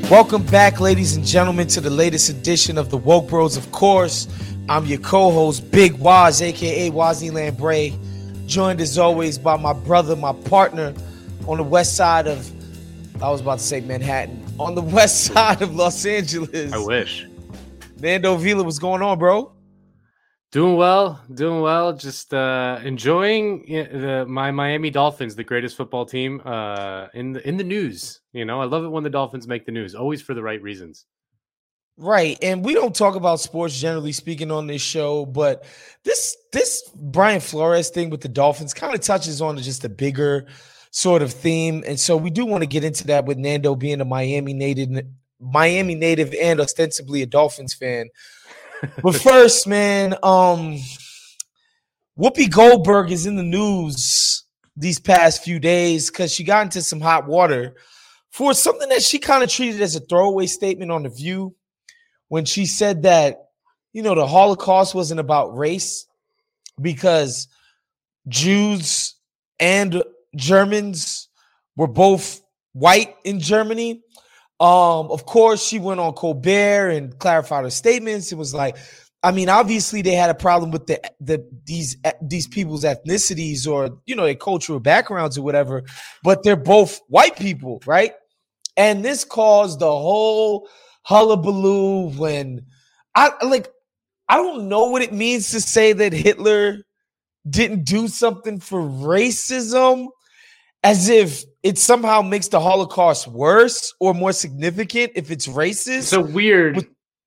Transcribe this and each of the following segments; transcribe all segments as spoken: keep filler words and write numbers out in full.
Welcome back, ladies and gentlemen, to the latest edition of the Woke Bros. Of course, I'm your co-host, Big Waz, aka Wazzy Lambre, joined as always by my brother, my partner on the west side of, I was about to say Manhattan, on the west side of Los Angeles. I wish. Nando Vila, what's going on, bro? Doing well, doing well. Just uh, enjoying the, my Miami Dolphins, the greatest football team uh, in the in the news. You know, I love it when the Dolphins make the news, always for the right reasons. Right, and we don't talk about sports generally speaking on this show, but this this Brian Flores thing with the Dolphins kind of touches on just a bigger sort of theme, and so we do want to get into that with Nando being a Miami native, Miami native, and ostensibly a Dolphins fan. But first, man, um, Whoopi Goldberg is in the news these past few days because she got into some hot water for something that she kind of treated as a throwaway statement on The View when she said that, you know, the Holocaust wasn't about race because Jews and Germans were both white in Germany. Um, of course, she went on Colbert and clarified her statements. It was like, I mean, obviously they had a problem with the the these these people's ethnicities or, you know, their cultural backgrounds or whatever, but they're both white people, right? And this caused the whole hullabaloo when I like I don't know what it means to say that Hitler didn't do something for racism, as if it somehow makes the Holocaust worse or more significant if it's racist. So weird.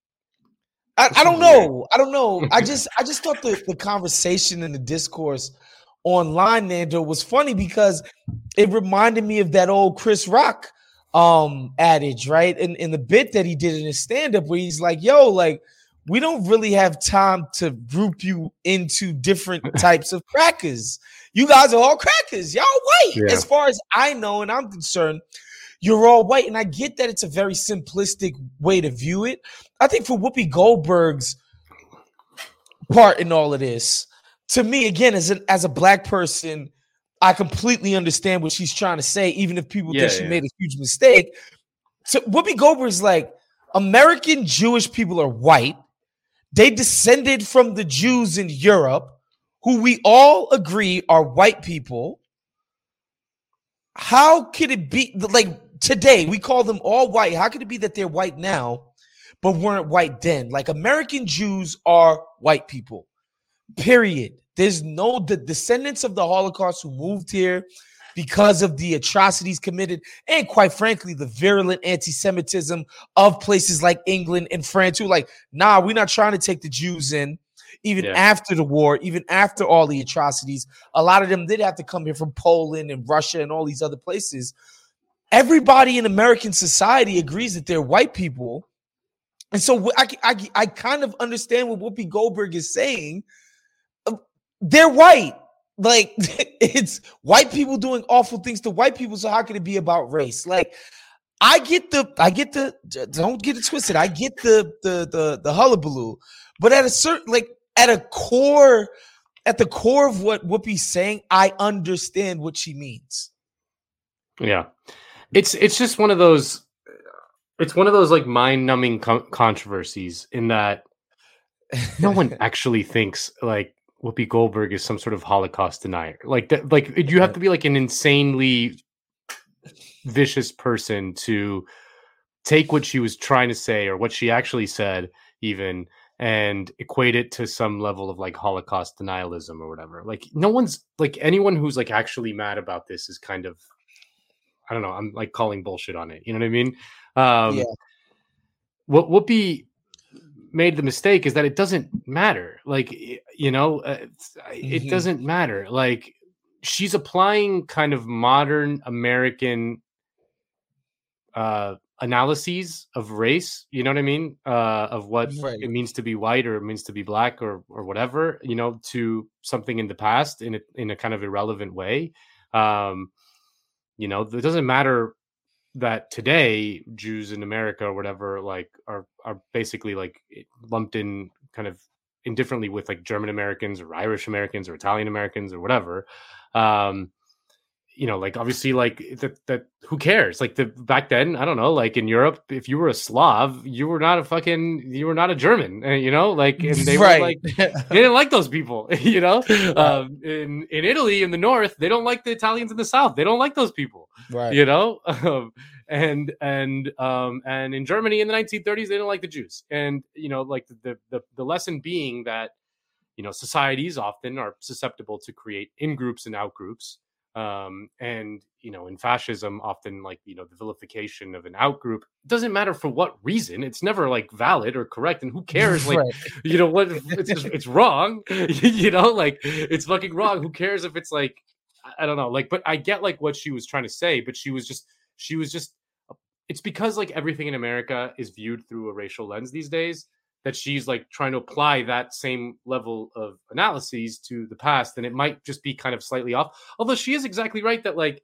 I, I don't know. I don't know. I just I just thought the, the conversation and the discourse online, Nando, was funny because it reminded me of that old Chris Rock um, adage, right? In, in the bit that he did in his stand-up where he's like, yo, like, we don't really have time to group you into different types of crackers. You guys are all crackers. Y'all white. Yeah. As far as I know and I'm concerned, you're all white. And I get that it's a very simplistic way to view it. I think for Whoopi Goldberg's part in all of this, to me, again, as, an, as a black person, I completely understand what she's trying to say, even if people yeah, think she yeah. made a huge mistake. So Whoopi Goldberg's like, American Jewish people are white. They descended from the Jews in Europe, who we all agree are white people. How could it be, like today, we call them all white. How could it be that they're white now, but weren't white then? Like American Jews are white people, period. There's no, the descendants of the Holocaust who moved here because of the atrocities committed and, quite frankly, the virulent anti-Semitism of places like England and France who like, nah, we're not trying to take the Jews in. Even yeah. after the war, even after all the atrocities, a lot of them did have to come here from Poland and Russia and all these other places. Everybody in American society agrees that they're white people. And so I, I, I kind of understand what Whoopi Goldberg is saying. They're white. Like, it's white people doing awful things to white people, so how can it be about race? Like, I get the, I get the, don't get it twisted. I get the, the, the, the hullabaloo, but at a certain, like, at a core, at the core of what Whoopi's saying, I understand what she means. Yeah, it's it's just one of those, it's one of those like mind-numbing co- controversies in that no one actually thinks like Whoopi Goldberg is some sort of Holocaust denier. Like that, like you have to be like an insanely vicious person to take what she was trying to say or what she actually said, even, and equate it to some level of like Holocaust denialism or whatever. Like no one's like anyone who's like actually mad about this is kind of, I don't know, I'm like calling bullshit on it. You know what I mean? Um, yeah. What Whoopi made the mistake is that it doesn't matter. Like, you know, uh, it mm-hmm. doesn't matter. Like she's applying kind of modern American uh, analyses of race, you know what I mean? Uh, of what right. it means to be white or it means to be black or or whatever, you know, to something in the past in a, in a kind of irrelevant way. Um, you know, it doesn't matter that today Jews in America or whatever, like are, are basically like lumped in kind of indifferently with like German Americans or Irish Americans or Italian Americans or whatever. Um, you know, like obviously, like that, that who cares? Like the back then, I don't know, like in Europe, if you were a Slav, you were not a fucking, you were not a German, you know, like, and they right. were like, they didn't like those people, you know. Right. Um, in in Italy, in the north, they don't like the Italians in the south. They don't like those people, right? You know, um, and and um, and in Germany in the nineteen thirties, they don't like the Jews, and you know, like the the the lesson being that, you know, societies often are susceptible to create in groups and out groups. Um, and, you know, in fascism, often like, you know, the vilification of an out group doesn't matter for what reason. It's never like valid or correct. And who cares? Like, right. you know what? It's just, it's wrong. You know, like it's fucking wrong. Who cares if it's like, I don't know, like, but I get like what she was trying to say, but she was just, she was just, it's because like everything in America is viewed through a racial lens these days, that she's like trying to apply that same level of analyses to the past, and it might just be kind of slightly off. Although she is exactly right that like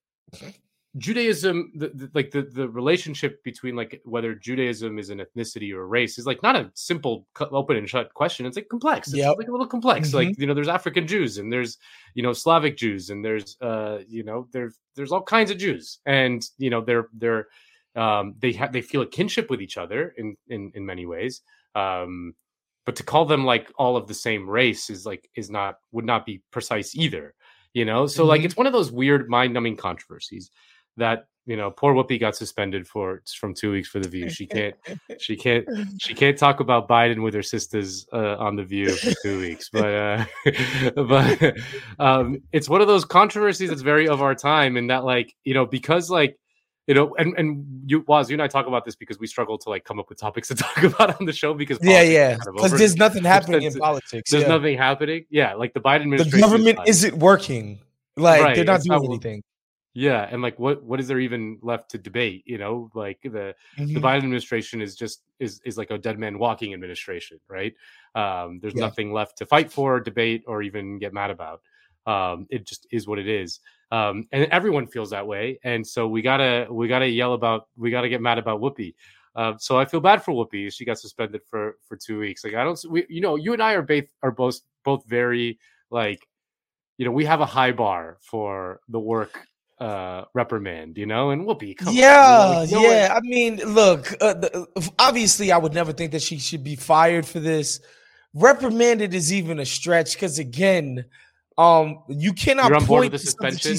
Judaism, the, the, like the, the relationship between like whether Judaism is an ethnicity or a race is like not a simple open and shut question. It's like complex. It's yep. like a little complex. Mm-hmm. Like, you know, there's African Jews and there's, you know, Slavic Jews and there's, uh, you know, there's, there's all kinds of Jews, and, you know, they're, they're, um, they have, they feel a kinship with each other in, in, in many ways. Um, but to call them like all of the same race is like, is not, would not be precise either, you know? So mm-hmm. like, it's one of those weird mind numbing controversies that, you know, poor Whoopi got suspended for from two weeks for The View. She can't, she can't, she can't talk about Biden with her sisters uh, on The View for two weeks. But, uh, but um, it's one of those controversies that's very of our time, and that like, you know, because like, you know, and, and you, Waz, you and I talk about this because we struggle to like come up with topics to talk about on the show because yeah, yeah, because kind of there's nothing happening in politics. There's yeah. nothing happening. Yeah, like the Biden administration. The government is isn't working. Like right. they're not it's doing not, anything. Yeah, and like what what is there even left to debate? You know, like the mm-hmm. the Biden administration is just is is like a dead man walking administration, right? Um, there's yeah. nothing left to fight for, debate, or even get mad about. Um, it just is what it is. Um, and everyone feels that way. And so we gotta, we gotta yell about, we gotta get mad about Whoopi. Uh, so I feel bad for Whoopi. She got suspended for, for two weeks. Like, I don't, we, you know, you and I are both, are both, both very like, you know, we have a high bar for the work, uh, reprimand, you know, and Whoopi. Come yeah. on, like, no yeah. one... I mean, look, uh, the, obviously I would never think that she should be fired for this. Reprimanded is even a stretch. Cause again, Um, you cannot You're on board point with the suspension.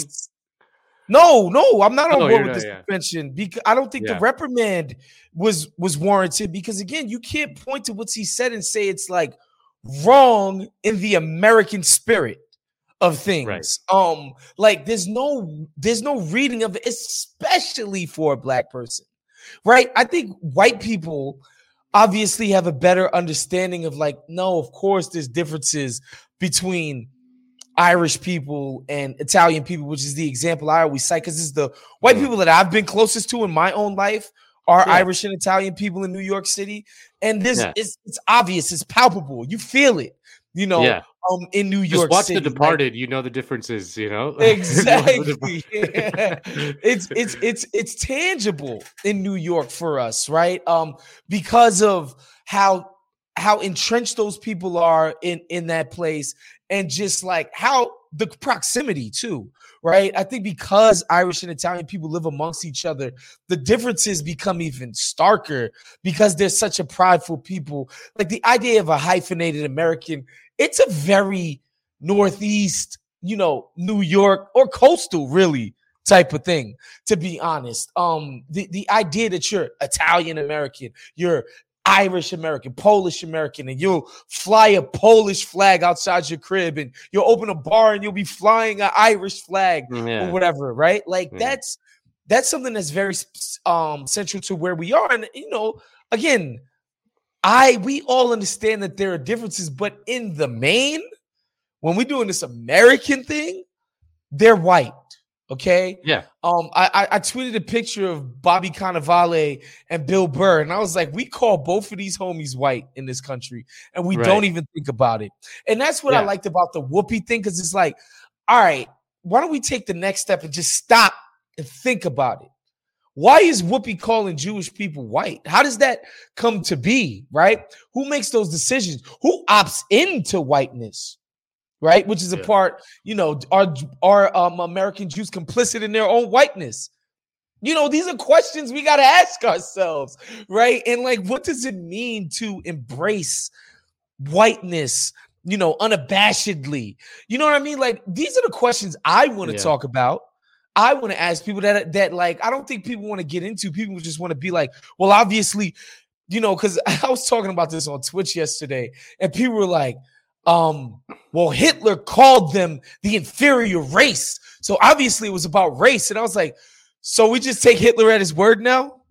No, no, I'm not on oh, board with not, the yeah. suspension because I don't think yeah. the reprimand was was warranted. Because again, you can't point to what he said and say it's like wrong in the American spirit of things. Right. Um, like there's no there's no reading of it, especially for a black person, right? I think white people obviously have a better understanding of like, no, of course, there's differences between Irish people and Italian people, which is the example I always cite because it's the white mm. people that I've been closest to in my own life are yeah. Irish and Italian people in New York City. And this yeah. is it's obvious, it's palpable. You feel it, you know, yeah. um, in New Just York watch City. The Departed, like, you know the differences, you know? Exactly. yeah. It's it's it's it's tangible in New York for us, right? Um, because of how how entrenched those people are in in that place. And just like how the proximity too, right? I think because Irish and Italian people live amongst each other, the differences become even starker because they're such a prideful people. Like the idea of a hyphenated American, it's a very Northeast, you know, New York or coastal really type of thing, to be honest. Um, the, the idea that you're Italian American, you're Irish American, Polish American, and you'll fly a Polish flag outside your crib, and you'll open a bar and you'll be flying an Irish flag yeah. or whatever, right? Like yeah. that's that's something that's very um central to where we are. And you know, again, I we all understand that there are differences, but in the main, when we're doing this American thing, they're white. Okay. Yeah. Um, I, I I tweeted a picture of Bobby Cannavale and Bill Burr, and I was like, we call both of these homies white in this country, and we right. don't even think about it. And that's what yeah. I liked about the Whoopi thing, because it's like, all right, why don't we take the next step and just stop and think about it? Why is Whoopi calling Jewish people white? How does that come to be, right? Who makes those decisions? Who opts into whiteness? right? Which is a Yeah. part, you know, are are um, American Jews complicit in their own whiteness? You know, these are questions we got to ask ourselves, right? And like, what does it mean to embrace whiteness, you know, unabashedly? You know what I mean? Like, these are the questions I want to Yeah. talk about. I want to ask people that, that like, I don't think people want to get into. People just want to be like, well, obviously, you know, because I was talking about this on Twitch yesterday, and people were like, um, well, Hitler called them the inferior race. So obviously it was about race. And I was like, so we just take Hitler at his word now?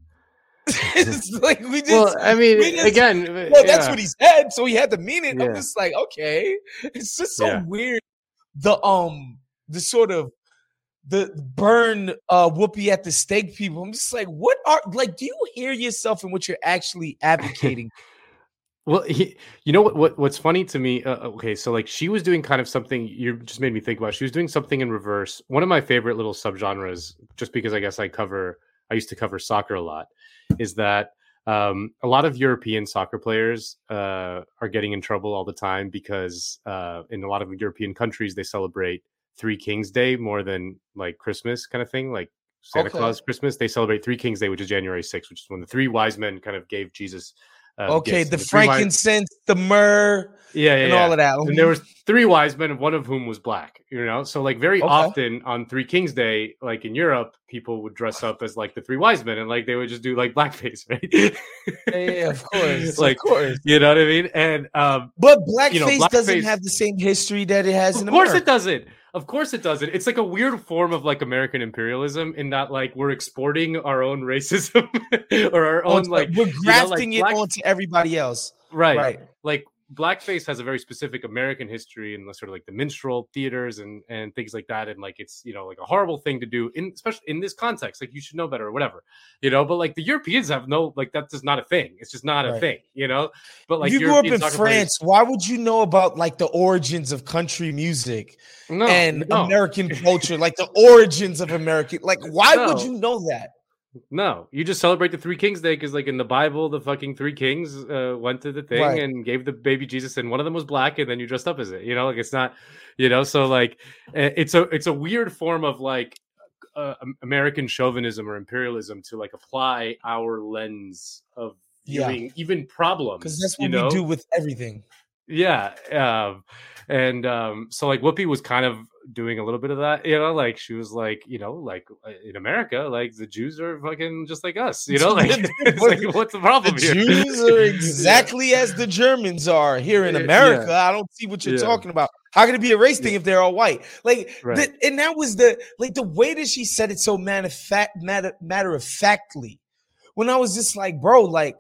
It's like we just, well, I mean, we just, again, well, that's yeah. what he said, so he had to mean it. Yeah. I'm just like, okay, it's just so Yeah. weird. The um, the sort of the burn uh Whoopi at the stake people. I'm just like, what are like? Do you hear yourself in what you're actually advocating? Well, he, you know what, what? What's funny to me? Uh, okay, so like she was doing kind of something. You just made me think about. She was doing something in reverse. One of my favorite little subgenres, just because I guess I cover. I used to cover soccer a lot. Is that um, a lot of European soccer players uh, are getting in trouble all the time because uh, in a lot of European countries they celebrate Three Kings Day more than like Christmas kind of thing, like Santa Okay. Claus Christmas. They celebrate Three Kings Day, which is January sixth, which is when the three wise men kind of gave Jesus. Uh, Okay, gifts. the, the three wise- frankincense, the myrrh, yeah, yeah, and yeah. all of that. And there was three wise men, one of whom was black. You know, so like very Okay. often on Three Kings Day, like in Europe, people would dress up as like the three wise men, and like they would just do like blackface, right? Yeah, yeah, of course, like, of course. You know what I mean? And um, but blackface you know, blackface doesn't have the same history that it has in Of course America. it doesn't. Of course it doesn't. It's like a weird form of like American imperialism in that like we're exporting our own racism or our own Onto- like we're grafting you know, like, it black- onto everybody else. Right. Right. Like blackface has a very specific American history and sort of like the minstrel theaters and and things like that. And like it's, you know, like a horrible thing to do in especially in this context. Like you should know better or whatever, you know, but like the Europeans have no like that's just not a thing. It's just not a Right. thing, you know. But like if you grew up European in soccer France, players- why would you know about like the origins of country music no, and no. American culture, like the origins of American? Like, why No. would you know that? No, you just celebrate the Three Kings Day because, like in the Bible, the fucking three kings uh, went to the thing Right. and gave the baby Jesus, and one of them was black, and then you dressed up as it. You know, like it's not, you know, so like uh, it's a it's a weird form of like uh, American chauvinism or imperialism to like apply our lens of Yeah. viewing even problems Because that's you what know? we do with everything. Yeah, um, and um, so like Whoopi was kind of doing a little bit of that, you know, like she was like, you know, like in America, like the Jews are fucking just like us, you know, like, it's like what's the problem The here? Jews are exactly as the Germans are here in Yeah. America. I don't see what you're Yeah. talking about. How can it be a race thing Yeah. if they're all white? Like, Right. the, and that was the like the way that she said it so matter fact matter matter of factly. When I was just like, bro, like.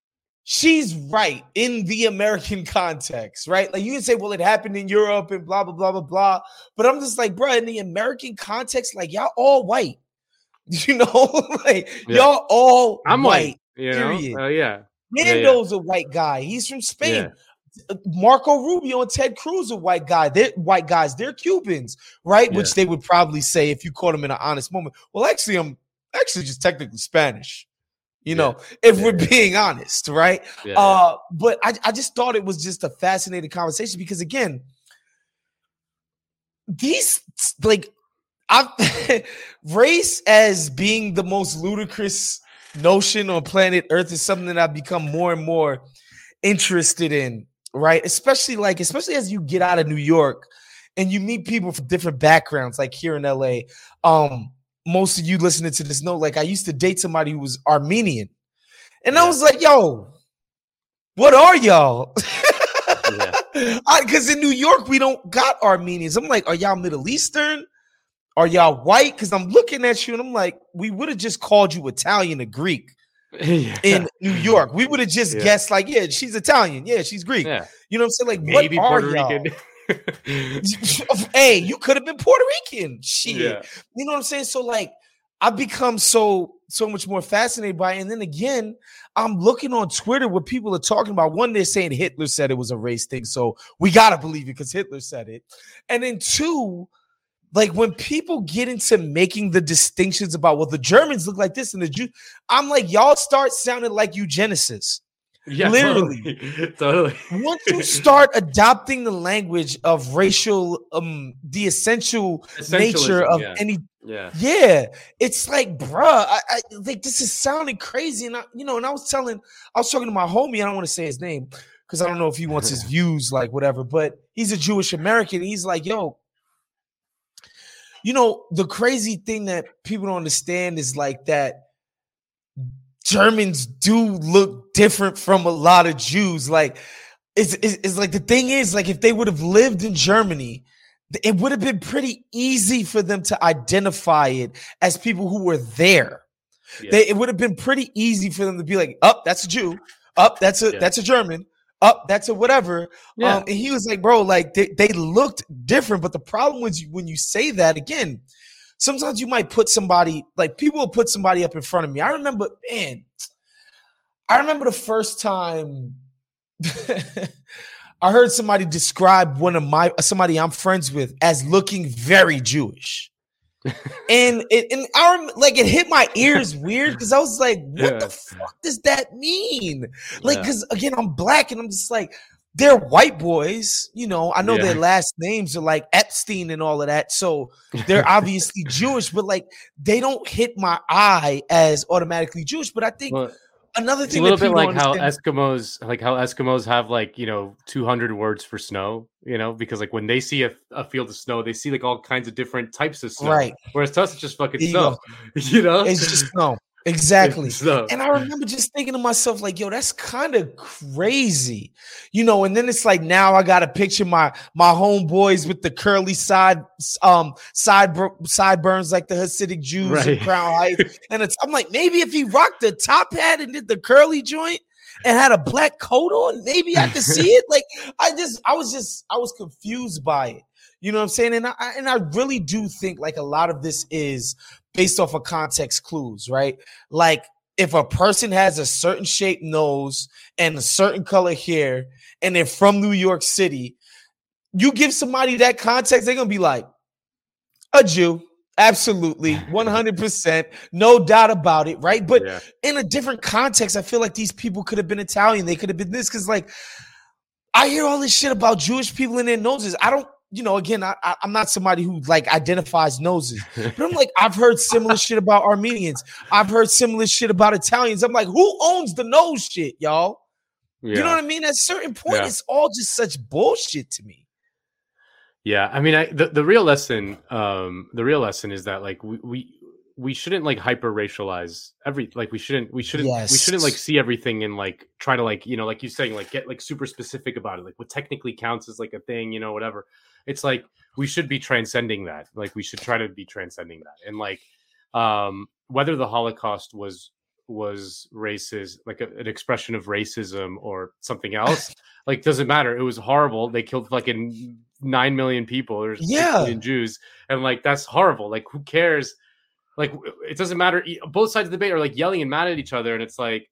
She's right in the American context, right? Like you can say, well, it happened in Europe and blah, blah, blah, blah, blah. But I'm just like, bro, in the American context, like y'all all white. You know, like Yeah. y'all all I'm white. white, you period. know, uh, yeah, yeah, yeah. Nando's a white guy. He's from Spain. Yeah. Marco Rubio and Ted Cruz are white guy. They're white guys. They're Cubans, right? Yeah. Which they would probably say if you caught them in an honest moment. Well, actually, I'm actually just technically Spanish. You know, Yeah. if Yeah, we're yeah. being honest, right? Yeah, Uh, but I, I just thought it was just a fascinating conversation because again, these like I race as being the most ludicrous notion on planet Earth is something that I've become more and more interested in, right? Especially like, especially as you get out of New York and you meet people from different backgrounds, like here in L A. Um, most of you listening to this know, like I used to date somebody who was Armenian. And I Yeah. was like, yo, what are y'all? Yeah. Because in New York, we don't got Armenians. I'm like, are y'all Middle Eastern? Are y'all white? Because I'm looking at you and I'm like, we would have just called you Italian or Greek yeah. in New York. We would have just Yeah. guessed like, yeah, she's Italian. Yeah, she's Greek. Yeah. You know what I'm saying? Like, Maybe what are Puerto y'all? Rican. Hey, you could have been Puerto Rican. Shit. Yeah. You know what I'm saying? So like I've become so so much more fascinated by it. And then again, I'm looking on Twitter what people are talking about. One, they're saying Hitler said it was a race thing. So we gotta believe it because Hitler said it. And then two, like when people get into making the distinctions about well, the Germans look like this and the Jews, I'm like, y'all start sounding like eugenicists. Yeah, Literally. totally. totally. Once you start adopting the language of racial, um, the essential nature of yeah. any, yeah, yeah, it's like, bruh, I, I like this is sounding crazy, and I, you know, and I was telling, I was talking to my homie, I don't want to say his name because I don't know if he wants his views, like whatever, but he's a Jewish American. He's like, yo, you know, the crazy thing that people don't understand is like that Germans do look different from a lot of Jews. Like, it's, it's, it's like the thing is, like, if they would have lived in Germany, it would have been pretty easy for them to identify it as people who were there. Yeah. They, it would have been pretty easy for them to be like, "Up, oh, that's a Jew. Up, oh, that's a yeah. that's a German. Up, oh, that's a whatever." Yeah. Um, and he was like, "Bro, like they, they looked different." But the problem was when you say that again, sometimes you might put somebody, like people will put somebody up in front of me. I remember, man, I remember the first time I heard somebody describe one of my, somebody I'm friends with as looking very Jewish. and it, and I remember, like, it hit my ears weird because I was like, what yeah. the fuck does that mean? Like, because yeah. again, I'm black and I'm just like, they're white boys, you know. I know yeah. their last names are like Epstein and all of that, so they're obviously Jewish, but like they don't hit my eye as automatically Jewish. But I think well, another thing, a little that bit like how Eskimos, like how Eskimos have like you know two hundred words for snow, you know, because like when they see a, a field of snow, they see like all kinds of different types of snow, right? Whereas to us, it's just fucking you snow, go. you know. It's just snow. Exactly. And I remember just thinking to myself, like, yo, that's kind of crazy, you know, and then it's like, now I got to picture my, my homeboys with the curly side, um, side, sideburns, like the Hasidic Jews right. in Crown Heights. And it's, I'm like, maybe if he rocked the top hat and did the curly joint and had a black coat on, maybe I could see it. Like, I just, I was just, I was confused by it. You know what I'm saying? And I, and I really do think like a lot of this is based off of context clues, right? Like if a person has a certain shaped nose and a certain color hair and they're from New York City, you give somebody that context, they're going to be like, a Jew. Absolutely. one hundred percent. No doubt about it, right? But yeah. in a different context, I feel like these people could have been Italian. They could have been this because like I hear all this shit about Jewish people in their noses. I don't, you know, again, I, I, I'm not somebody who like identifies noses, but I'm like, I've heard similar shit about Armenians. I've heard similar shit about Italians. I'm like, who owns the nose shit, y'all? Yeah. You know what I mean? At a certain point, yeah. it's all just such bullshit to me. Yeah, I mean, I, the the real lesson, um, the real lesson is that like we we, we shouldn't like hyper racialize every like we shouldn't we shouldn't yes. we shouldn't like see everything and like try to like you know like you're saying like get like super specific about it, like what technically counts as like a thing, you know, whatever. It's like we should be transcending that. Like we should try to be transcending that. And like um, whether the Holocaust was was racist, like a, an expression of racism or something else, like doesn't matter. It was horrible. They killed fucking nine million people or yeah. six million Jews, and like that's horrible. Like who cares? Like it doesn't matter. Both sides of the debate are like yelling and mad at each other, and it's like.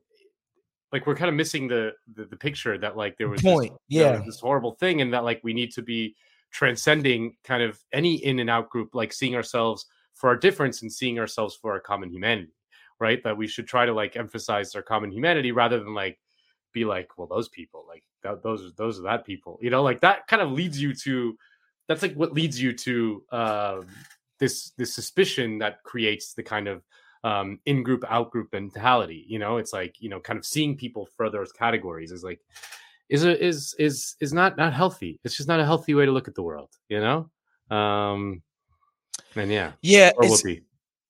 Like we're kind of missing the, the the picture that like there was point, this, yeah, you know, this horrible thing, and that like we need to be transcending kind of any in and out group, like seeing ourselves for our difference and seeing ourselves for our common humanity, right? That we should try to like emphasize our common humanity rather than like be like, well, those people, like that, those are those are that people, you know, like that kind of leads you to that's like what leads you to uh, this this suspicion that creates the kind of um in-group out-group mentality. You know, it's like, you know, kind of seeing people for those categories is like is a, is is is not not healthy. It's just not a healthy way to look at the world, you know. Um and yeah yeah or whoopee.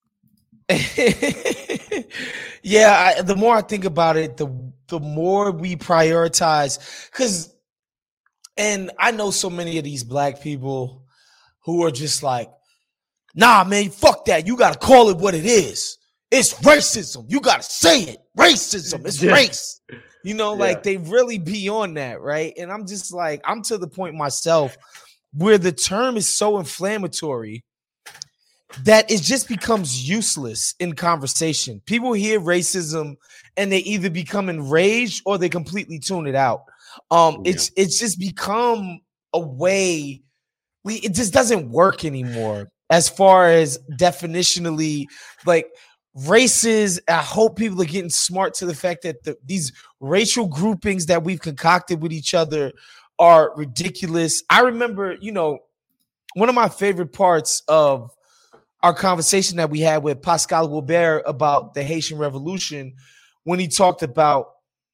yeah I, the more I think about it, the the more we prioritize, because and I know so many of these black people who are just like, nah man, fuck that, you gotta call it what it is. It's racism. You got to say it. Racism. It's yeah. race. You know, like yeah. they really be on that, right? And I'm just like, I'm to the point myself where the term is so inflammatory that it just becomes useless in conversation. People hear racism and they either become enraged or they completely tune it out. Um, yeah. It's it's just become a way. We it just doesn't work anymore as far as definitionally like. races. I hope people are getting smart to the fact that the, these racial groupings that we've concocted with each other are ridiculous. I remember, you know, one of my favorite parts of our conversation that we had with Pascal Wilbert about the Haitian Revolution, when he talked about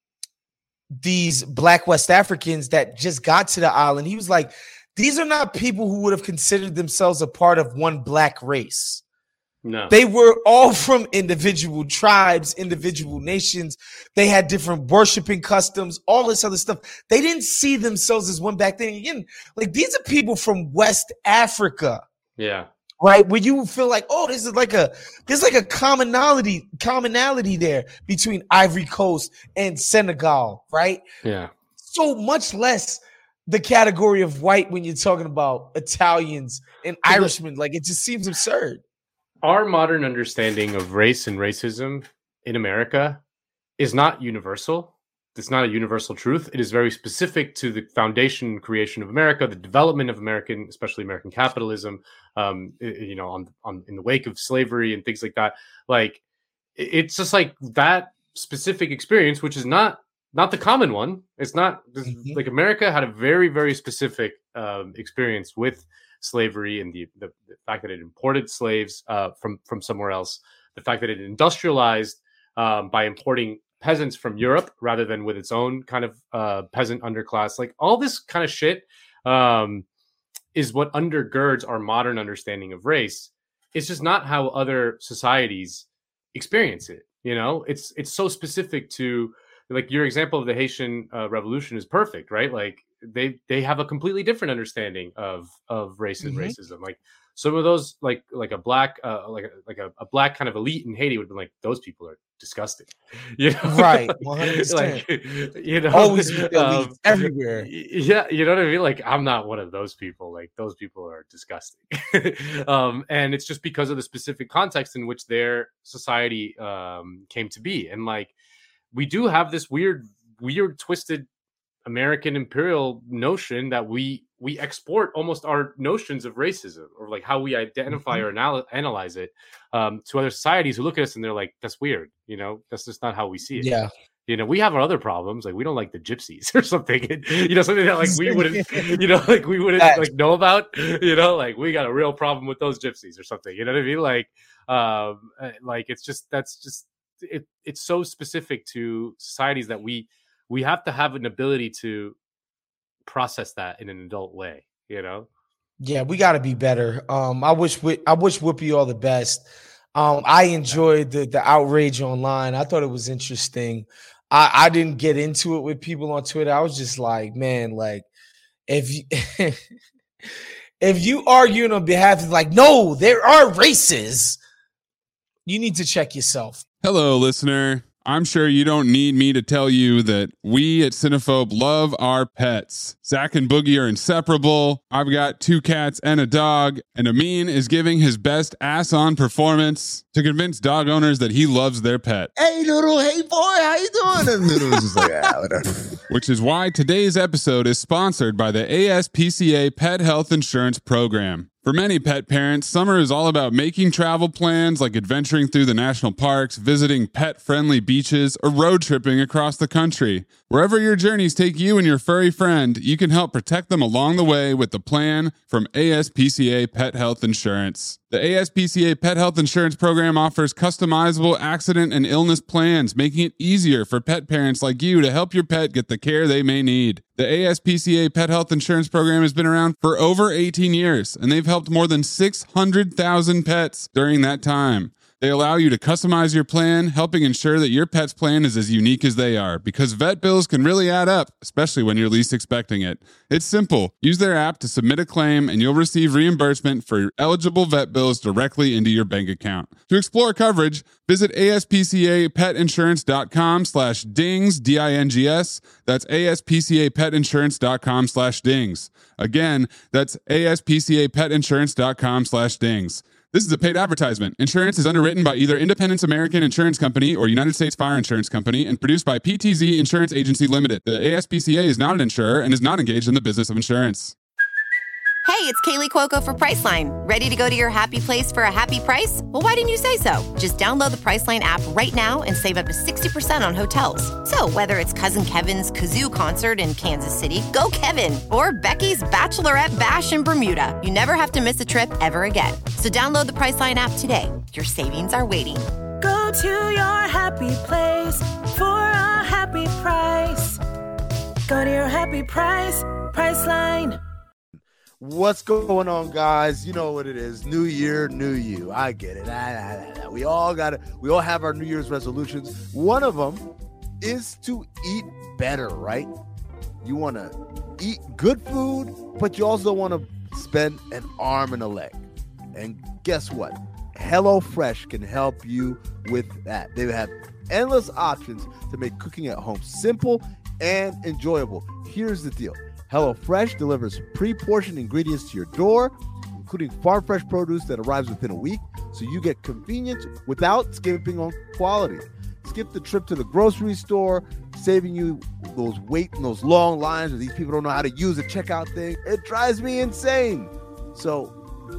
these Black West Africans that just got to the island. He was like, these are not people who would have considered themselves a part of one Black race. No. They were all from individual tribes, individual nations. They had different worshiping customs, all this other stuff. They didn't see themselves as one back then. Again, like these are people from West Africa. Yeah. Right? Where you feel like, oh, this is like a there's like a commonality, commonality there between Ivory Coast and Senegal, right? Yeah. So much less the category of white when you're talking about Italians and Irishmen. Like it just seems absurd. Our modern understanding of race and racism in America is not universal. It's not a universal truth. It is very specific to the foundation and creation of America, the development of American, especially American capitalism, um, you know, on, on in the wake of slavery and things like that. Like, it's just like that specific experience, which is not not the common one. It's not mm-hmm. like America had a very, very specific um, experience with slavery and the, the, the fact that it imported slaves uh, from, from somewhere else, the fact that it industrialized um, by importing peasants from Europe rather than with its own kind of uh, peasant underclass. Like all this kind of shit um, is what undergirds our modern understanding of race. It's just not how other societies experience it. You know, it's it's so specific to, like, your example of the Haitian uh, Revolution is perfect, right? Like they they have a completely different understanding of of race and mm-hmm. racism. Like some of those, like like a black uh, like a, like a, a black kind of elite in Haiti would be like, those people are disgusting, you know? Right? one hundred percent. Like, you know, always um, everywhere. Yeah, you know what I mean. Like I'm not one of those people. Like those people are disgusting, um, and it's just because of the specific context in which their society um, came to be, and like we do have this weird, weird, twisted American imperial notion that we we export almost our notions of racism, or like how we identify mm-hmm. or anal- analyze it um, to other societies who look at us and they're like, that's weird, you know, that's just not how we see it. Yeah. You know, we have our other problems, like we don't like the gypsies or something, you know, something that like we wouldn't, you know, like we wouldn't like know about, you know, like we got a real problem with those gypsies or something, you know what I mean? Like, um, like it's just, that's just, it. it's so specific to societies that we, we have to have an ability to process that in an adult way, you know? Yeah, we got to be better. Um, I wish we, I wish Whoopi all the best. Um, I enjoyed the the outrage online. I thought it was interesting. I, I didn't get into it with people on Twitter. I was just like, man, like if you if you arguing on behalf of like, no, there are races, you need to check yourself. Hello, listener. I'm sure you don't need me to tell you that we at Cinephobe love our pets. Zach and Boogie are inseparable. I've got two cats and a dog, and Amin is giving his best ass-on performance to convince dog owners that he loves their pet. Hey, Noodle, hey, boy, how you doing? And Noodle's just like, ah, whatever. Which is why today's episode is sponsored by the A S P C A Pet Health Insurance Program. For many pet parents, summer is all about making travel plans like adventuring through the national parks, visiting pet-friendly beaches, or road tripping across the country. Wherever your journeys take you and your furry friend, you can help protect them along the way with the plan from A S P C A Pet Health Insurance. The A S P C A Pet Health Insurance Program offers customizable accident and illness plans, making it easier for pet parents like you to help your pet get the care they may need. The A S P C A Pet Health Insurance Program has been around for over eighteen years, and they've helped more than six hundred thousand pets during that time. They allow you to customize your plan, helping ensure that your pet's plan is as unique as they are, because vet bills can really add up, especially when you're least expecting it. It's simple. Use their app to submit a claim, and you'll receive reimbursement for eligible vet bills directly into your bank account. To explore coverage, visit aspcapetinsurance.com slash dings, D I N G S. That's aspcapetinsurance.com slash dings. Again, that's aspcapetinsurance.com slash dings. This is a paid advertisement. Insurance is underwritten by either Independence American Insurance Company or United States Fire Insurance Company and produced by P T Z Insurance Agency Limited. The A S P C A is not an insurer and is not engaged in the business of insurance. Hey, it's Kaylee Cuoco for Priceline. Ready to go to your happy place for a happy price? Well, why didn't you say so? Just download the Priceline app right now and save up to sixty percent on hotels. So whether it's Cousin Kevin's Kazoo Concert in Kansas City, go Kevin, or Becky's Bachelorette Bash in Bermuda, you never have to miss a trip ever again. So download the Priceline app today. Your savings are waiting. Go to your happy place for a happy price. Go to your happy price, Priceline. What's going on, guys? You know what it is. New year, new you. I get it. I, I, I, we all got it. We all have our New Year's resolutions. One of them is to eat better, right? You want to eat good food, but you also want to spend an arm and a leg. And guess what? HelloFresh can help you with that. They have endless options to make cooking at home simple and enjoyable. Here's the deal. HelloFresh delivers pre-portioned ingredients to your door, including farm-fresh produce that arrives within a week, so you get convenience without skimping on quality. Skip the trip to the grocery store, saving you those wait and those long lines where these people don't know how to use the checkout thing. It drives me insane. So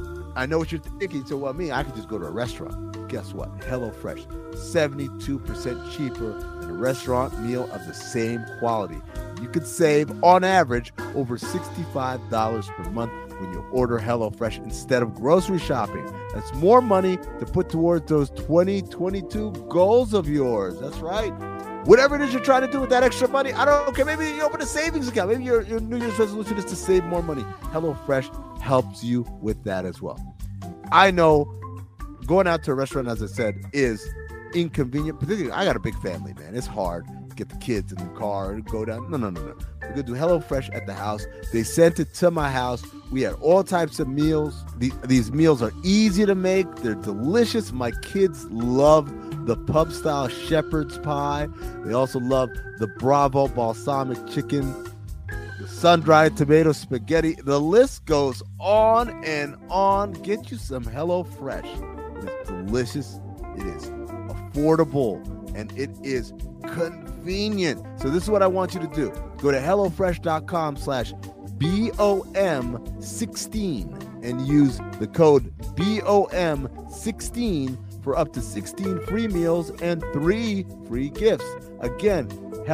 I know what you're thinking. So what, me? I could just go to a restaurant. Guess what? HelloFresh, seventy-two percent cheaper than a restaurant meal of the same quality. You could save, on average, over sixty-five dollars per month when you order HelloFresh instead of grocery shopping. That's more money to put towards those twenty twenty-two goals of yours. That's right. Whatever it is you're trying to do with that extra money, I don't care. Maybe you open a savings account. Maybe your, your New Year's resolution is to save more money. HelloFresh helps you with that as well. I know going out to a restaurant, as I said, is inconvenient. Particularly, I got a big family, man. It's hard to get the kids in the car and go down. No, no, no, no. We're going to do HelloFresh at the house. They sent it to my house. We had all types of meals. The, these meals are easy to make. They're delicious. My kids love the pub-style shepherd's pie. They also love the Bravo balsamic chicken, the sun-dried tomato spaghetti. The list goes on and on. Get you some HelloFresh. It's delicious. It is affordable, and it is convenient. So this is what I want you to do. Go to HelloFresh.com slash B O M sixteen and use the code B O M sixteen for up to sixteen free meals and three free gifts. Again,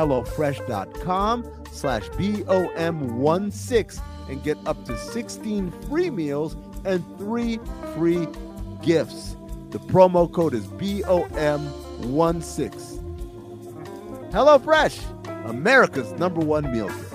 HelloFresh.com slash B O M sixteen and get up to sixteen free meals and three free gifts. The promo code is B O M sixteen. HelloFresh, America's number one meal kit.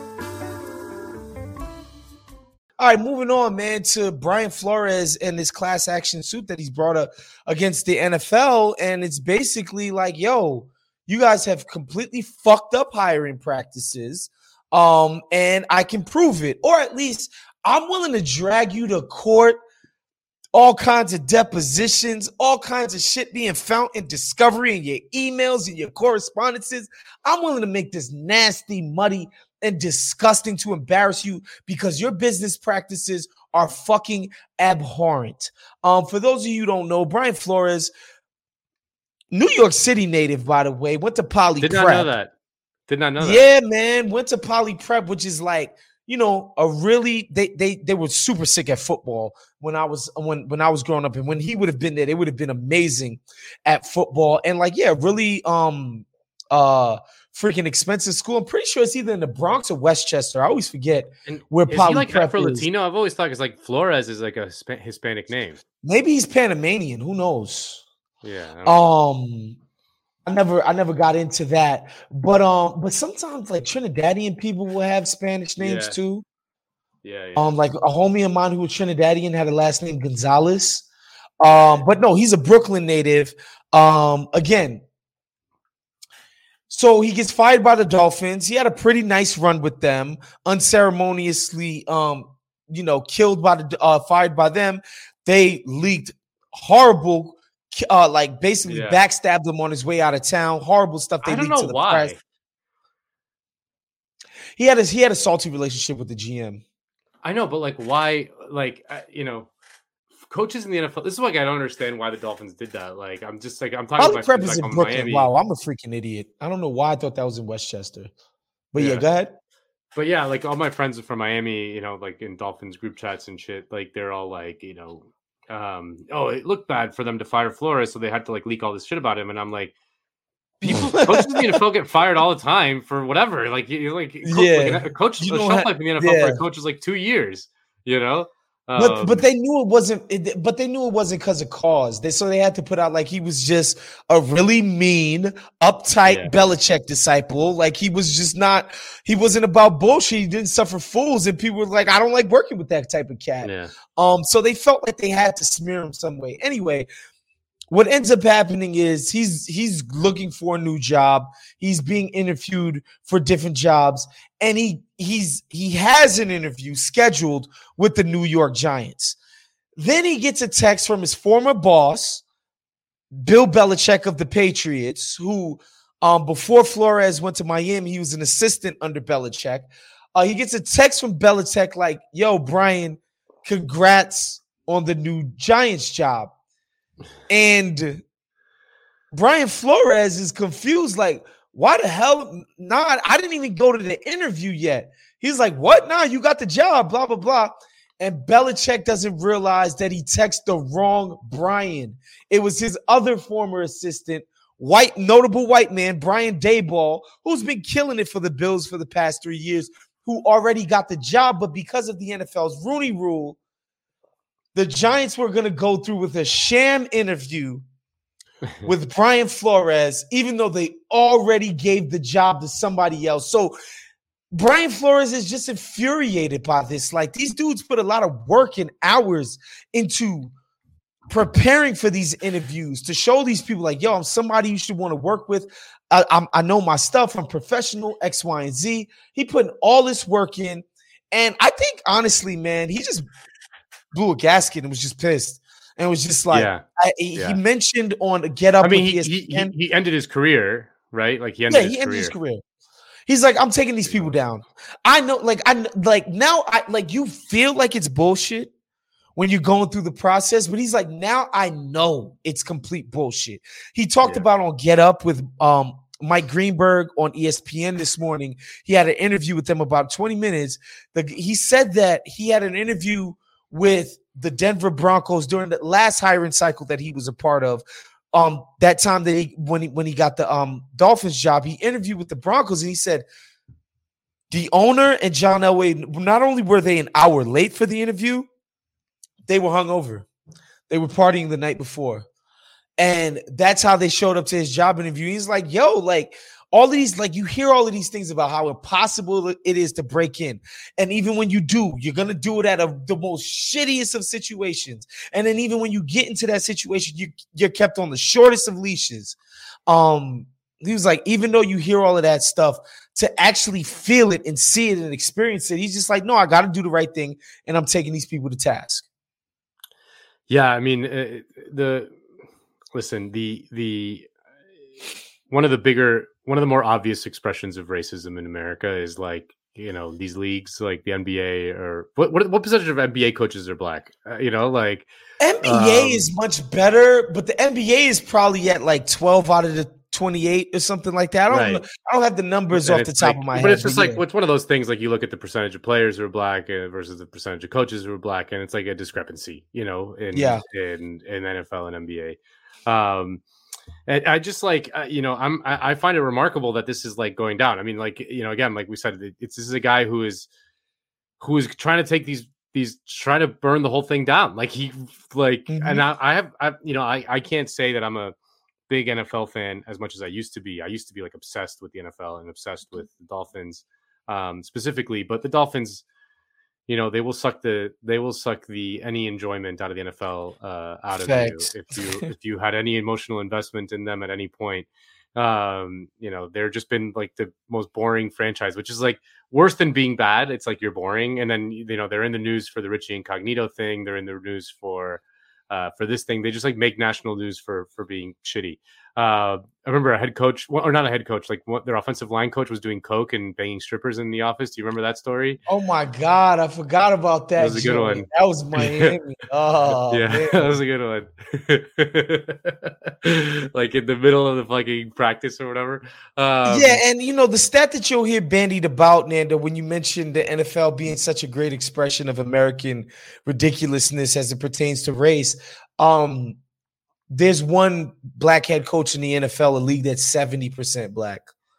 All right, moving on, man, to Brian Flores and this class action suit that he's brought up against the N F L. And it's basically like, yo, you guys have completely fucked up hiring practices. Um, and I can prove it. Or at least I'm willing to drag you to court, all kinds of depositions, all kinds of shit being found in discovery in your emails and your correspondences. I'm willing to make this nasty, muddy, and disgusting to embarrass you because your business practices are fucking abhorrent. Um, for those of you who don't know, Brian Flores, New York City native, by the way, went to Poly Did Prep. not know that. Did not know that. Yeah, man, went to Poly Prep, which is like, you know, a really they they they were super sick at football when I was when when I was growing up, and when he would have been there, they would have been amazing at football. And like, yeah, really um uh freaking expensive school. I'm pretty sure it's either in the Bronx or Westchester. I always forget And where is Poly he like Prep Afro is. Latino? I've always thought it's like Flores is like a Hisp- Hispanic name. Maybe he's Panamanian. Who knows? Yeah. I don't know. Um, I never, I never got into that. But um, but sometimes like Trinidadian people will have Spanish names Yeah. too. Yeah. yeah. Um, like a homie of mine who was Trinidadian had a last name Gonzalez. Um, but no, he's a Brooklyn native. Um, again, so he gets fired by the Dolphins. He had a pretty nice run with them, unceremoniously, um, you know, killed by the, uh, fired by them. They leaked horrible, uh, like basically Yeah. backstabbed him on his way out of town. Horrible stuff. They I don't leaked to know the why. press. He had a, he had a salty relationship with the G M. I know, but like, why? Like, uh, you know, coaches in the N F L. This is like I don't understand why the Dolphins did that. Like, I'm just like I'm talking Poly about Prep my is friends, in like, on Brooklyn. Miami. Wow, I'm a freaking idiot. I don't know why I thought that was in Westchester. But yeah, Yeah. go ahead. but yeah, like all my friends from Miami, you know, like in Dolphins group chats and shit, like they're all like, you know, um, oh, it looked bad for them to fire Flores, so they had to like leak all this shit about him. And I'm like, people, coaches in the N F L get fired all the time for whatever. Like, you like, coach, yeah, like a coach, you a know shelf how, life in the N F L yeah. for a coach is like two years. You know. But Um, but they knew it wasn't. It, but they knew it wasn't because of cause. They so they had to put out like he was just a really mean, uptight Yeah. Belichick disciple. Like he was just not. He wasn't about bullshit. He didn't suffer fools, and people were like, I don't like working with that type of cat. yeah. Um, so they felt like they had to smear him some way. Anyway, what ends up happening is he's he's looking for a new job. He's being interviewed for different jobs, and he he's he has an interview scheduled with the New York Giants. Then he gets a text from his former boss, Bill Belichick of the Patriots, who um, before Flores went to Miami, he was an assistant under Belichick. Uh, he gets a text from Belichick like, "Yo, Brian, congrats on the new Giants job." And Brian Flores is confused, like, why the hell? Nah, I didn't even go to the interview yet. He's like, what? Nah, you got the job, blah, blah, blah. And Belichick doesn't realize that he texted the wrong Brian. It was his other former assistant, white, notable white man, Brian Daboll, who's been killing it for the Bills for the past three years, who already got the job. But because of the N F L's Rooney Rule, the Giants were going to go through with a sham interview with Brian Flores, even though they already gave the job to somebody else. So Brian Flores is just infuriated by this. Like, these dudes put a lot of work and hours into preparing for these interviews to show these people, like, yo, I'm somebody you should want to work with. I, I'm, I know my stuff. I'm professional, X, Y, and Z. He put all this work in. And I think, honestly, man, he just blew a gasket and was just pissed. And it was just like, Yeah. I, he Yeah. mentioned on Get Up I mean, with he, E S P N. he, he ended his career, right? Like he ended, Yeah, his, he ended career. his career. He's like, I'm taking these people down. I know, like, I like now, I like you feel like it's bullshit when you're going through the process, but he's like, now I know it's complete bullshit. He talked Yeah. about on Get Up with um Mike Greenberg on E S P N this morning. He had an interview with them about twenty minutes. The, he said that he had an interview with the Denver Broncos during the last hiring cycle that he was a part of. Um, that time that he when he when he got the um Dolphins job, he interviewed with the Broncos and he said the owner and John Elway, not only were they an hour late for the interview, they were hungover. They were partying the night before. And that's how they showed up to his job interview. He's like, yo, like all of these, like you hear all of these things about how impossible it is to break in. And even when you do, you're going to do it at a, the most shittiest of situations. And then even when you get into that situation, you, you're kept on the shortest of leashes. Um, he was like, even though you hear all of that stuff, to actually feel it and see it and experience it, he's just like, no, I got to do the right thing. And I'm taking these people to task. Yeah. I mean, uh, the, listen, the, the, one of the bigger, one of the more obvious expressions of racism in America is like, you know, these leagues like the N B A or what, what, what percentage of N B A coaches are black? Uh, you know, like N B A um, is much better, but the N B A is probably at like twelve out of the twenty-eight or something like that. I don't Right. know. I don't have the numbers and off the it's top like- of my but head. it's just like, yeah. it's one of those things, like you look at the percentage of players who are black uh, versus the percentage of coaches who are black, and it's like a discrepancy, you know, in, Yeah. in, in N F L and N B A. Um, And I just like, uh, you know, I'm, I, I find it remarkable that this is like going down. I mean, like, you know, again, like we said, it's, this is a guy who is, who is trying to take these, these, trying to burn the whole thing down. Like he, like, Mhm. and I, I have, I, you know, I, I can't say that I'm a big N F L fan as much as I used to be. I used to be like obsessed with the N F L and obsessed with the Dolphins, um, specifically, but the Dolphins, you know, they will suck the they will suck the any enjoyment out of the N F L uh, out of Facts. you if you if you had any emotional investment in them at any point. Um, you know, they're just been like the most boring franchise, which is like worse than being bad. It's like you're boring, and then you know they're in the news for the Richie Incognito thing. They're in the news for uh, for this thing. They just like make national news for for being shitty. Uh, I remember a head coach, or not a head coach, like what, their offensive line coach was doing coke and banging strippers in the office. Do you remember that story? Oh my God, I forgot about that. That was a good one. That was Miami. Oh, yeah, man. that was a good one. Like in the middle of the fucking practice or whatever. Um, yeah, and you know the stat that you'll hear bandied about, Nando, when you mentioned the N F L being such a great expression of American ridiculousness as it pertains to race. Um, There's one black head coach in the N F L, a league that's seventy percent black.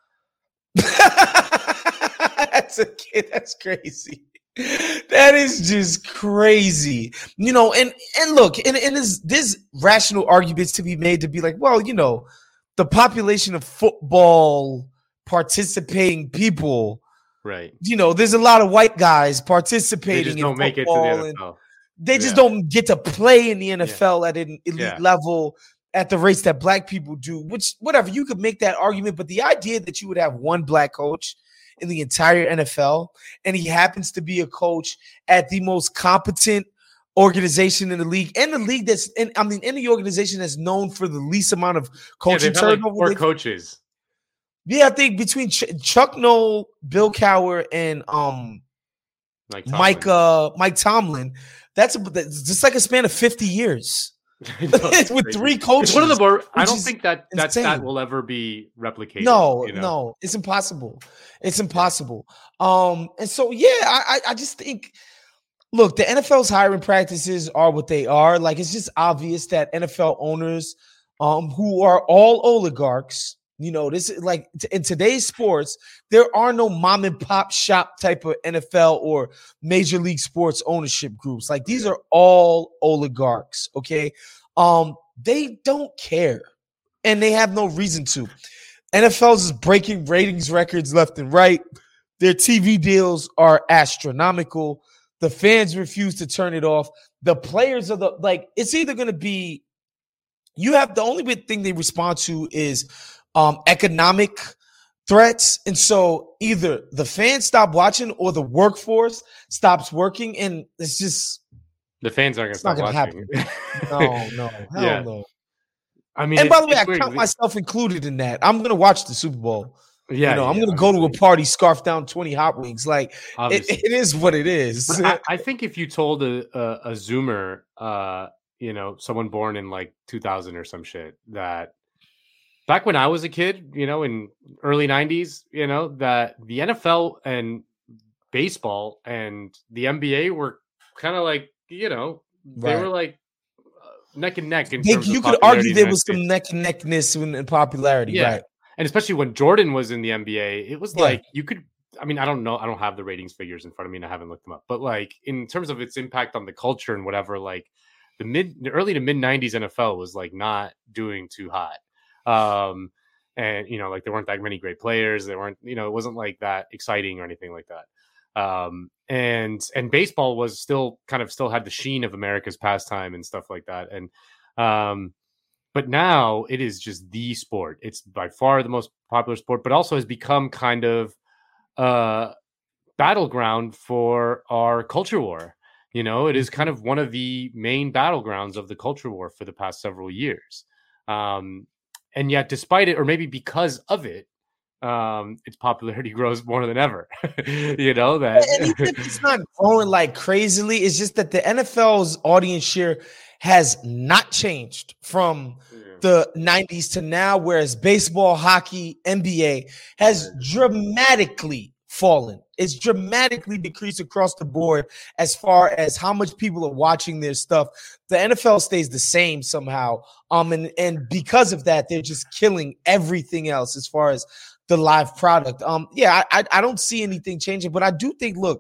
That's a kid. That's crazy. That is just crazy. You know, and and look, and, and there's, there's rational arguments to be made to be like, well, you know, the population of football participating people, right? You know, there's a lot of white guys participating. They just don't in make it to the N F L. And, They just yeah. don't get to play in the N F L yeah. at an elite yeah. level at the rates that black people do, which whatever, you could make that argument. But the idea that you would have one black coach in the entire N F L, and he happens to be a coach at the most competent organization in the league, and the league that's, in, I mean, in the organization that's known for the least amount of coaching yeah, turnover. Like four coaches. Yeah, I think between Ch- Chuck Noll, Bill Cowher, and um, Mike Tomlin. Mike, uh, Mike Tomlin. That's, a, that's just like a span of fifty years with three coaches. It's one of the more. I don't think that that insane. that will ever be replicated. No, you know? no, it's impossible. It's impossible. Um, and so yeah, I, I just think, look, the N F L's hiring practices are what they are. Like, it's just obvious that N F L owners, um, who are all oligarchs. You know, this is like in today's sports, there are no mom and pop shop type of N F L or major league sports ownership groups. Like, these are all oligarchs. Okay. Um, they don't care, and they have no reason to. N F L's is breaking ratings records left and right. Their T V deals are astronomical. The fans refuse to turn it off. The players are the, like, it's either going to be, you have the only big thing they respond to is Um, economic threats. And so either the fans stop watching or the workforce stops working. And it's just, the fans aren't going to stop watching. No, no, hell yeah. no. I mean, and by the way, I weird. count myself included in that. I'm going to watch the Super Bowl. Yeah. You know, yeah, I'm going to go to a party, scarf down twenty hot wings. Like, it, it is what it is. I, I think if you told a, a, a Zoomer, uh, you know, someone born in like two thousand or some shit, that back when I was a kid, you know, in early nineties, you know, that the N F L and baseball and the N B A were kind of like, you know, they right. were like uh, neck and neck. In they, terms you of could argue there was some neck and neckness in popularity, yeah. right? And especially when Jordan was in the N B A, it was yeah. like you could, I mean, I don't know. I don't have the ratings figures in front of me and I haven't looked them up, but like in terms of its impact on the culture and whatever, like the mid, the early to mid nineties N F L was like not doing too hot. Um, and you know, like there weren't that many great players. There weren't, you know, it wasn't like that exciting or anything like that. Um, and, and baseball was still kind of still had the sheen of America's pastime and stuff like that. And, um, but now it is just the sport. It's by far the most popular sport, but also has become kind of a battleground for our culture war. You know, it is kind of one of the main battlegrounds of the culture war for the past several years. Um, And yet, despite it, or maybe because of it, um, its popularity grows more than ever. You know that, and even if it's not growing like crazily, it's just that the N F L's audience share has not changed from yeah. the nineties to now, whereas baseball, hockey, N B A has dramatically fallen. It's dramatically decreased across the board as far as how much people are watching their stuff. The N F L stays the same somehow. Um, and, and because of that, they're just killing everything else as far as the live product. Um, yeah, I, I, I don't see anything changing, but I do think, look,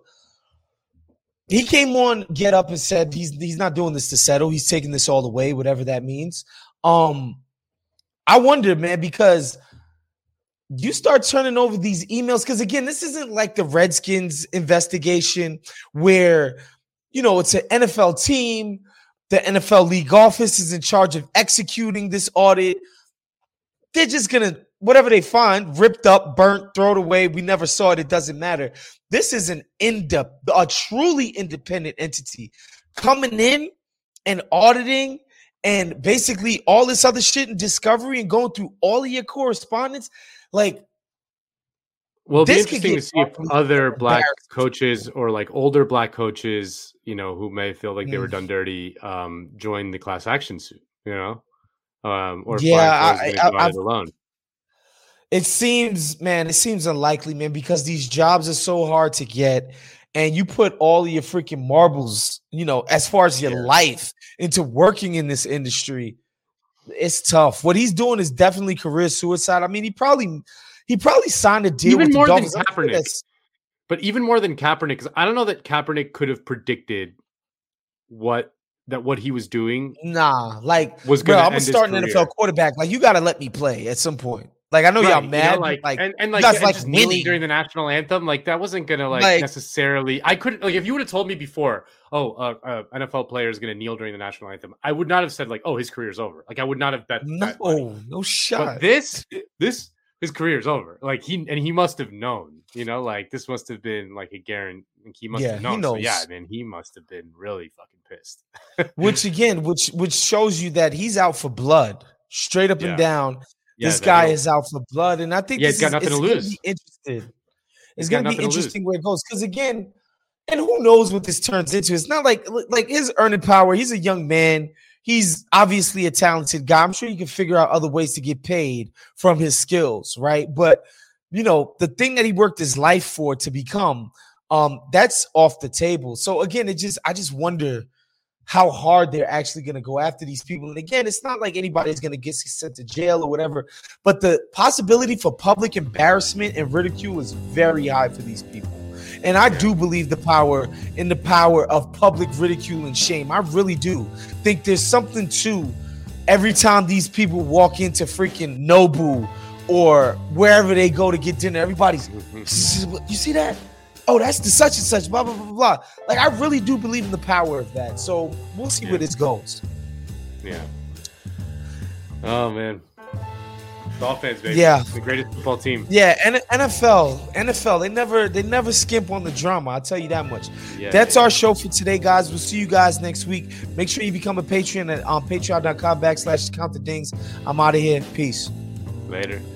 he came on Get Up and said he's he's not doing this to settle. He's taking this all the way, whatever that means. Um, I wonder, man, because you start turning over these emails, because again, this isn't like the Redskins investigation where, you know, it's an N F L team, the N F L league office is in charge of executing this audit. They're just gonna, whatever they find, ripped up, burnt, throw it away, we never saw it, it doesn't matter. This is an in-depth, a truly independent entity coming in and auditing and basically all this other shit and Discovery and going through all of your correspondence, like. Well, it'll be This could interesting get to see if awfully other black embarrassing. coaches or like older black coaches, you know, who may feel like they were Mm. done dirty, um, join the class action suit, you know, um, or if Yeah, Brian Flores I- is I- going to I've- it alone. It seems, man, it seems unlikely, man, because these jobs are so hard to get. And you put all of your freaking marbles, you know, as far as your Yeah. life into working in this industry. It's tough. What he's doing is definitely career suicide. I mean, he probably he probably signed a deal Even with the more than Dolphins. I'm sure Kaepernick. that's- But even more than Kaepernick, because I don't know that Kaepernick could have predicted what that what he was doing. Nah, like, Was bro, gonna I'm a end his starting N F L career. quarterback. Like, you got to let me play at some point. Like, I know Right, y'all you mad, know, but, like, like, and, and you like, guys and like just kneeling winning. during the national anthem, like that wasn't gonna like, Like- necessarily. I couldn't like if you would have told me before, oh, uh, uh, N F L player is gonna kneel during the national anthem. I would not have said like, oh, his career's over. Like I would not have bet. that money. No, no shot. But this, this, his career's over. Like he and he must have known. You know, like this must have been like a guarantee. He must Yeah, have he known. So, yeah, knows. man, he must have been really fucking pissed. which again, which which shows you that he's out for blood, straight up Yeah. and down. Yeah, this that guy he'll- is out for blood, and I think Yeah, this he's got is, nothing it's to gonna lose. be interesting. It's He's got going to nothing be to lose. interesting where it goes because again, and who knows what this turns into? It's not like like his earning power. He's a young man. He's obviously a talented guy. I'm sure he can figure out other ways to get paid from his skills, right? But you know, the thing that he worked his life for to become, um, that's off the table. So again, it just I just wonder how hard they're actually going to go after these people. And again, it's not like anybody's going to get sent to jail or whatever, but the possibility for public embarrassment and ridicule is very high for these people. And I do believe the power in the power of public ridicule and shame. I really do think there's something to every time these people walk into freaking Nobu or wherever they go to get dinner, everybody's, you see that? Oh, that's the such and such, blah, blah, blah, blah. Like, I really do believe in the power of that. So we'll see Yeah. where this goes. Yeah. Oh man. Dolphins, baby. Yeah. The greatest football team. Yeah, and N F L, N F L, they never they never skimp on the drama. I'll tell you that much. Yeah, That's yeah. our show for today, guys. We'll see you guys next week. Make sure you become a Patreon at um, patreon.com backslash count the dings. I'm out of here. Peace. Later.